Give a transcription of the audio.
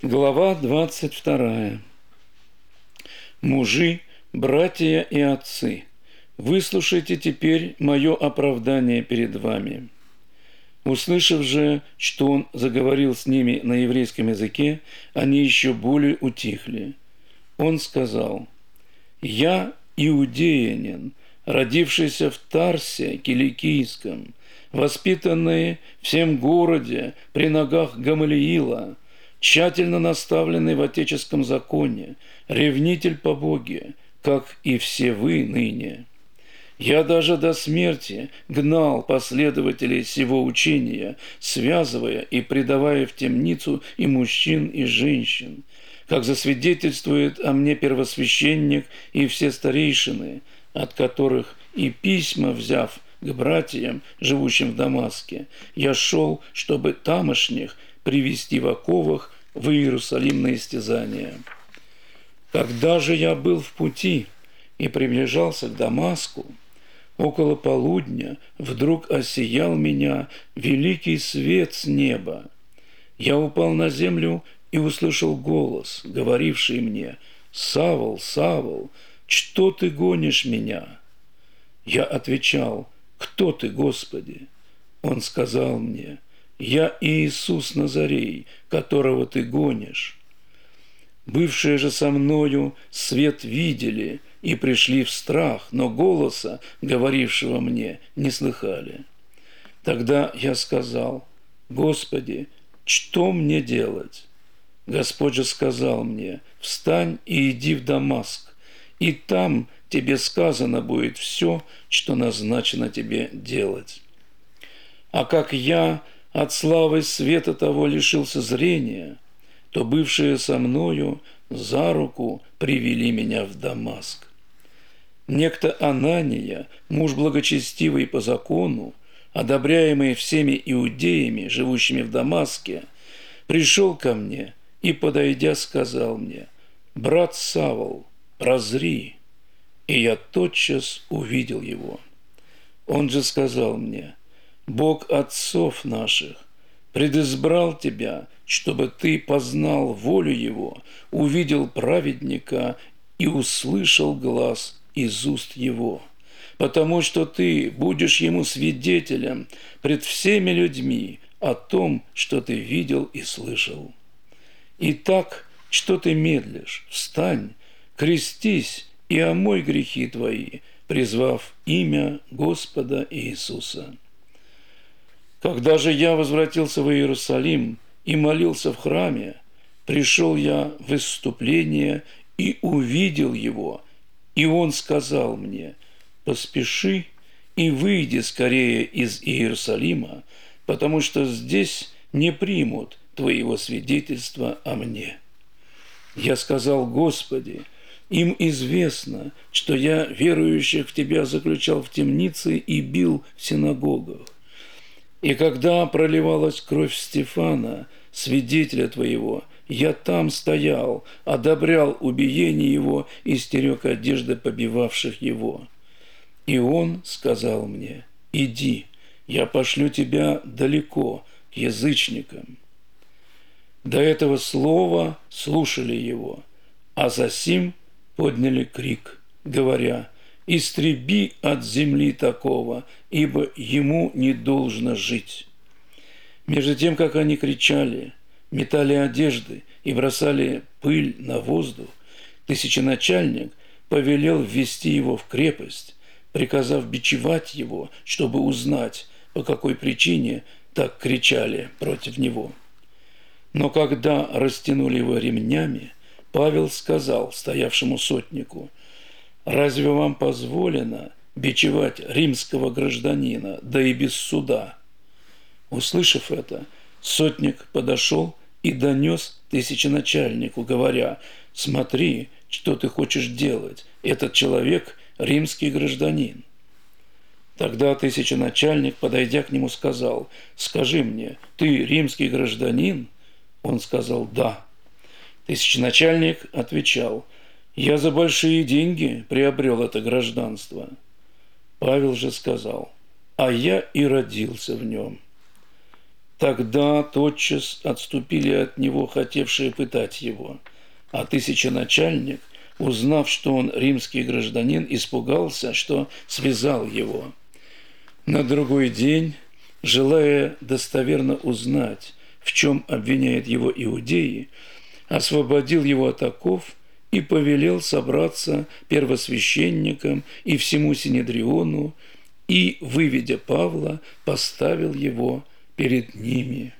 Глава 22. Мужи, братья и отцы, выслушайте теперь мое оправдание перед вами. Услышав же, что он заговорил с ними на еврейском языке, они еще более утихли. Он сказал: «Я иудеянин, родившийся в Тарсе Киликийском, воспитанный в всем городе при ногах Гамалиила, тщательно наставленный в отеческом законе, ревнитель по Боге, как и все вы ныне. Я даже до смерти гнал последователей сего учения, связывая и предавая в темницу и мужчин, и женщин, как засвидетельствует о мне первосвященник и все старейшины, от которых и письма взяв к братьям, живущим в Дамаске, я шел, чтобы тамошних привести в оковах в Иерусалим на истязание. Когда же я был в пути и приближался к Дамаску, около полудня вдруг осиял меня великий свет с неба. Я упал на землю и услышал голос, говоривший мне: «Савл, Савл, что ты гонишь меня?» Я отвечал: «Кто ты, Господи?» Он сказал мне: «Я Иисус Назарей, которого ты гонишь». Бывшие же со мною свет видели и пришли в страх, но голоса, говорившего мне, не слыхали. Тогда я сказал: «Господи, что мне делать?» Господь же сказал мне: «Встань и иди в Дамаск, и там тебе сказано будет все, что назначено тебе делать». А как я от славы света того лишился зрения, то бывшие со мною за руку привели меня в Дамаск. Некто Анания, муж благочестивый по закону, одобряемый всеми иудеями, живущими в Дамаске, пришел ко мне и, подойдя, сказал мне: «Брат Савл, прозри». И я тотчас увидел его. Он же сказал мне: «Бог отцов наших предизбрал тебя, чтобы ты познал волю Его, увидел праведника и услышал глас из уст Его, потому что ты будешь Ему свидетелем пред всеми людьми о том, что ты видел и слышал. Итак, что ты медлишь? Встань, крестись и омой грехи твои, призвав имя Господа Иисуса». Когда же я возвратился в Иерусалим и молился в храме, пришел я в исступление и увидел его, и он сказал мне: «Поспеши и выйди скорее из Иерусалима, потому что здесь не примут твоего свидетельства о мне». Я сказал: «Господи, им известно, что я верующих в Тебя заключал в темнице и бил в синагогах. И когда проливалась кровь Стефана, свидетеля Твоего, я там стоял, одобрял убиение его и стерег одежды побивавших его». И он сказал мне: «Иди, я пошлю тебя далеко, к язычникам». До этого слова слушали его, а засим подняли крик, говоря: «Истреби от земли такого, ибо ему не должно жить». Между тем, как они кричали, метали одежды и бросали пыль на воздух, тысяченачальник повелел ввести его в крепость, приказав бичевать его, чтобы узнать, по какой причине так кричали против него. Но когда растянули его ремнями, Павел сказал стоявшему сотнику: «Разве вам позволено бичевать римского гражданина, да и без суда?» Услышав это, сотник подошел и донес тысяченачальнику, говоря: «Смотри, что ты хочешь делать, этот человек – римский гражданин». Тогда тысяченачальник, подойдя к нему, сказал: «Скажи мне, ты римский гражданин?» Он сказал: «Да». Тысяченачальник отвечал: «Я за большие деньги приобрел это гражданство». Павел же сказал: «А я и родился в нем». Тогда тотчас отступили от него, хотевшие пытать его. А тысяченачальник, узнав, что он римский гражданин, испугался, что связал его. На другой день, желая достоверно узнать, в чем обвиняют его иудеи, освободил его от оков и повелел собраться первосвященникам и всему Синедриону, и, выведя Павла, поставил его перед ними.